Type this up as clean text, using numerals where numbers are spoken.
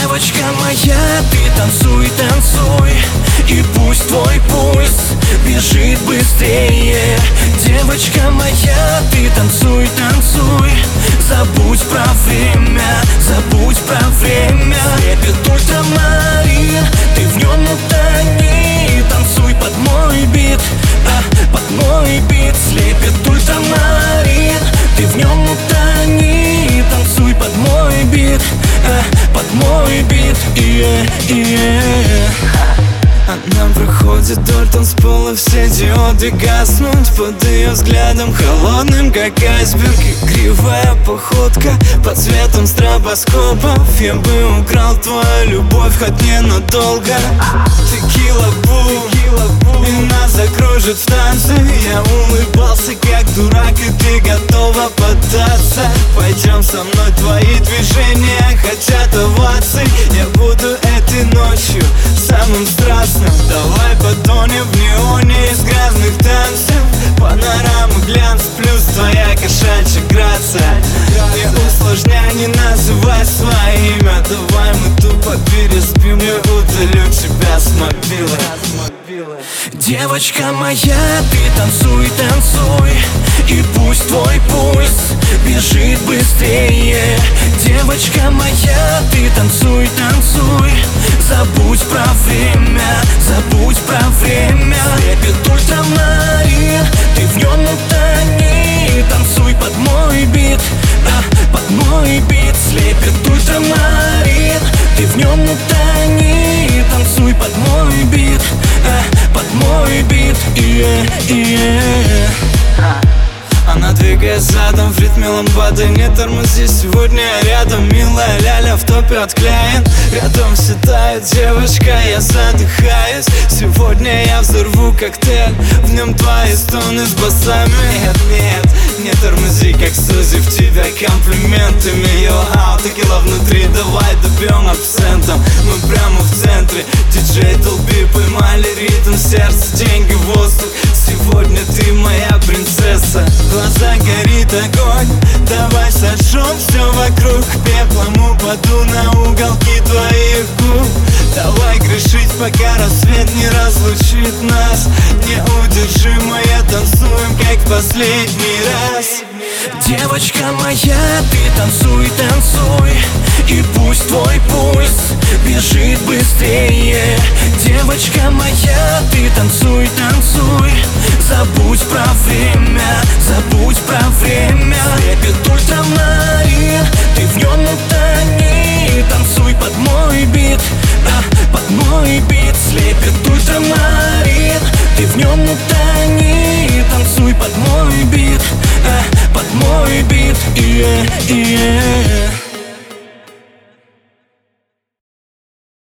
Девочка моя, ты танцуй, танцуй, и пусть твой пульс бежит быстрее. Девочка моя, ты танцуй, танцуй, забудь про время, забудь про время. Слепит ультрамарин, ты в нем утони. Танцуй под мой бит, под мой бит. Слепит ультрамарин, ты в нем утони. Танцуй под мой бит, под мой бит. Она проходит вдоль танцпола, все диоды гаснут под ее взглядом холодным, как айсберг. И кривая походка под светом стробоскопов. Я бы украл твою любовь хоть ненадолго. Текила бу, и нас закружит в танце. Я улыбался как дурак, и ты готова поддаться. Пойдем со мной, твои движения хотят оваций. Я буду этой ночью самым страстным. Давай потонем в неоне из грязных танцев. Панорама, глянц, плюс твоя кошачья грация. Не усложняй, не называй свое имя. Давай мы тупо переспим, я удалю тебя с мобилы. Девочка моя, ты танцуй, танцуй, и пусть твой пульс бежит быстрее. Девочка моя, ты танцуй, танцуй, забудь про время, забудь про время. Слепит ультрамарин, ты в нем утони. Танцуй под мой бит, под мой бит. Слепит ультрамарин, ты в нем утони. Танцуй под мой бит, под мой бит. Она двигает задом в ритме ламбады. Не тормози, сегодня я рядом. Милая ляля в топе отклеен. Рядом все тает девочка, я задыхаюсь. Сегодня я взорву коктейль, в нем твои стоны с басами. Нет, нет, не тормози, как Сузи, в тебя комплиментами. Йо, текила внутри, давай добьем абсентом. Мы прямо в центре, диджей толпи, поймали ритм, сердце, деньги, воздух. Сегодня ты моя принцесса. В глазах горит огонь, давай сожжем все вокруг. Пеплом упаду на уголки твоих губ. Давай грешить, пока рассвет не разлучит нас. Неудержимая, танцуем, как в последний раз. Девочка моя, ты танцуй, танцуй, и пусть твой пульс бежит быстрее. Девочка моя, ты танцуй, танцуй, забудь про время, забудь про время. Слепит ультрамарин, ты в нем утони. Танцуй под мой бит, под мой бит. Слепит ультрамарин, ты в нем утони. Танцуй под мой бит, под мой бит.